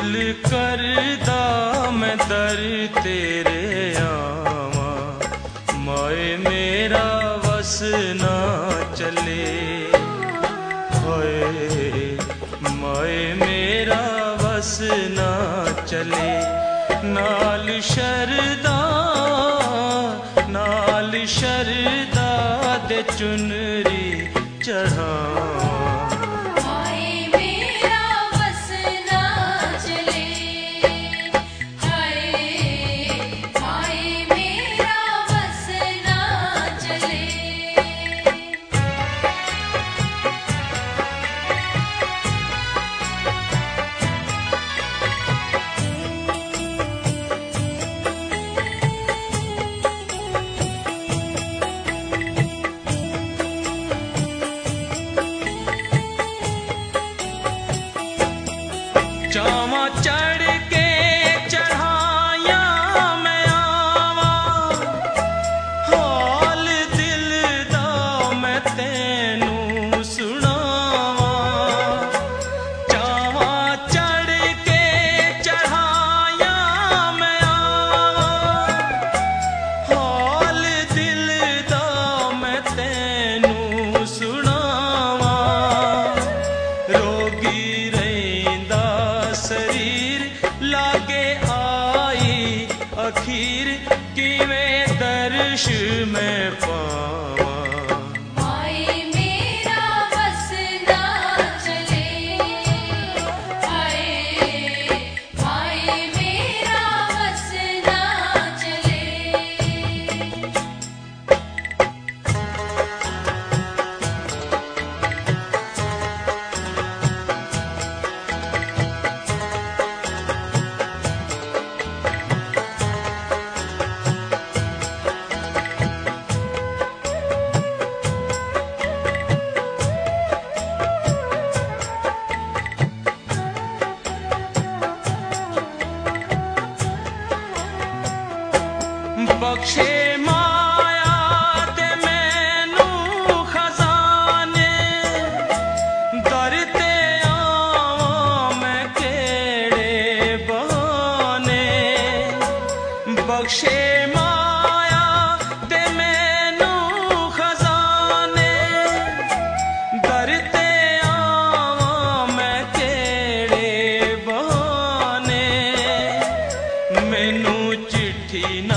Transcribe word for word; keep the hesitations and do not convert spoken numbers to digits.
दिल करदा मैं दर तेरे आवा, माए मेरा वस ना चले। होए माए मेरा वस ना चले। नाल शरदा नाल शरदा दे चुनरी चढ़ावा, चावा चढ़ के चढ़ाया मैं आवा, हाल दिल दा मैं तेनू सुनावा। चावा चढ़ के चढ़ाया मैं आवा, हाल दिल दा मैं तेनू सुनावा। रोगी शरीर लागे आई अखीर, किवें दर्श में पावा। माए मेरा बस ना चले, हाय माए मेरा बस ना चले। बख्शे माया ते मैनू खजाने, दर ते आवां मैं केड़े बहाने। बख्शे माया ते मैनू खजाने, दर ते आवां मैं केड़े बहाने। मैनू चिट्ठी ना